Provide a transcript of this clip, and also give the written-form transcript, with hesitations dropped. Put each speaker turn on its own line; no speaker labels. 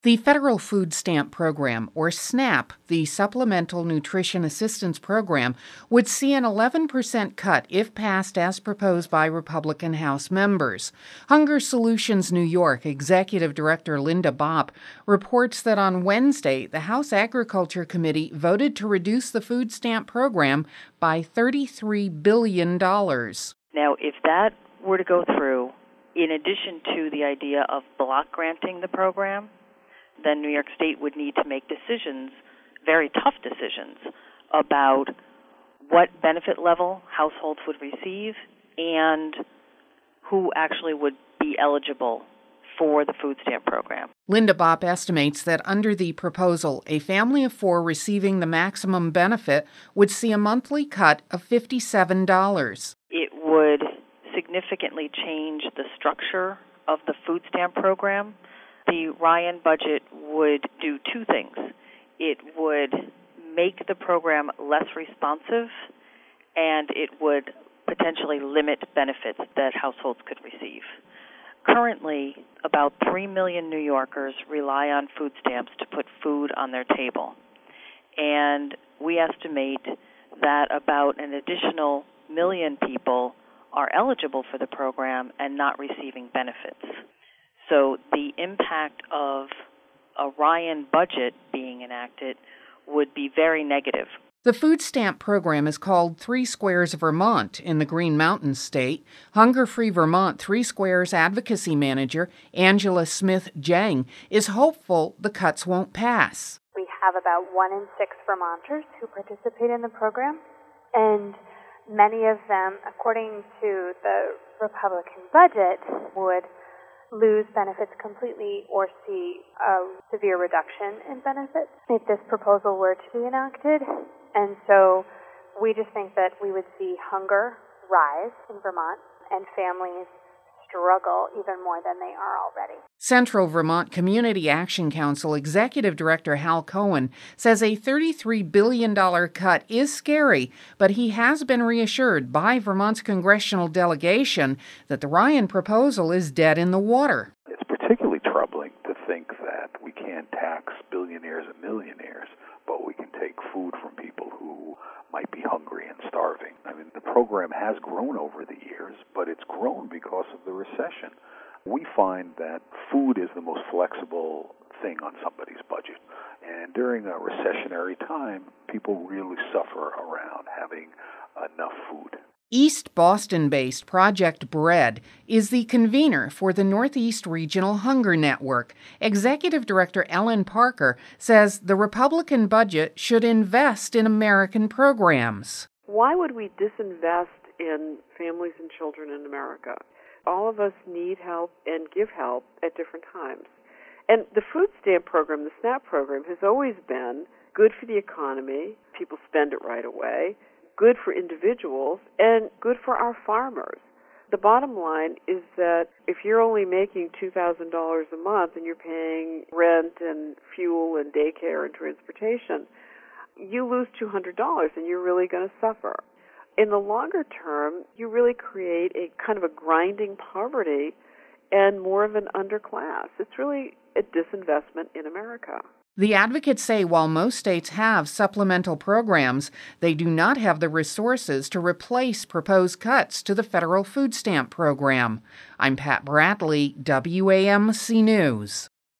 The Federal Food Stamp Program, or SNAP, the Supplemental Nutrition Assistance Program, would see an 11% cut if passed as proposed by Republican House members. Hunger Solutions New York Executive Director Linda Bopp reports that on Wednesday, the House Agriculture Committee voted to reduce the food stamp program by $33 billion.
Now, if that were to go through, in addition to the idea of block granting the program, then New York State would need to make decisions, very tough decisions, about what benefit level households would receive and who actually would be eligible for the food stamp program.
Linda Bopp estimates that under the proposal, a family of four receiving the maximum benefit would see a monthly cut of $57.
It would significantly change the structure of the food stamp program. The Ryan budget would do two things. It would make the program less responsive, and it would potentially limit benefits that households could receive. Currently, about 3 million New Yorkers rely on food stamps to put food on their table. And we estimate that about an additional million people are eligible for the program and not receiving benefits. So the impact of a Ryan budget being enacted would be very negative.
The food stamp program is called Three Squares Vermont in the Green Mountains state. Hunger Free Vermont Three Squares advocacy manager Angela Smith-Jang is hopeful the cuts won't pass.
We have about 1 in 6 Vermonters who participate in the program, and many of them, according to the Republican budget, would lose benefits completely or see a severe reduction in benefits if this proposal were to be enacted. And so we just think that we would see hunger rise in Vermont and families struggle even more than they are already.
Central Vermont Community Action Council Executive Director Hal Cohen says a $33 billion cut is scary, but he has been reassured by Vermont's congressional delegation that the Ryan proposal is dead in the water.
It's particularly troubling to think that we can't tax billionaires and millionaires, but we can take food from people who might be hungry and starving. I mean, the program has grown over the years, but it's grown because of the recession. We find that food is the most flexible thing on somebody's budget. And during a recessionary time, people really suffer around having enough food.
East Boston-based Project Bread is the convener for the Northeast Regional Hunger Network. Executive Director Ellen Parker says the Republican budget should invest in American programs.
Why would we disinvest in families and children in America? All of us need help and give help at different times. And the food stamp program, the SNAP program, has always been good for the economy. People spend it right away. Good for individuals, and good for our farmers. The bottom line is that if you're only making $2,000 a month and you're paying rent and fuel and daycare and transportation, you lose $200 and you're really going to suffer. In the longer term, you really create a kind of a grinding poverty and more of an underclass. It's really a disinvestment in America.
The advocates say while most states have supplemental programs, they do not have the resources to replace proposed cuts to the federal food stamp program. I'm Pat Bradley, WAMC News.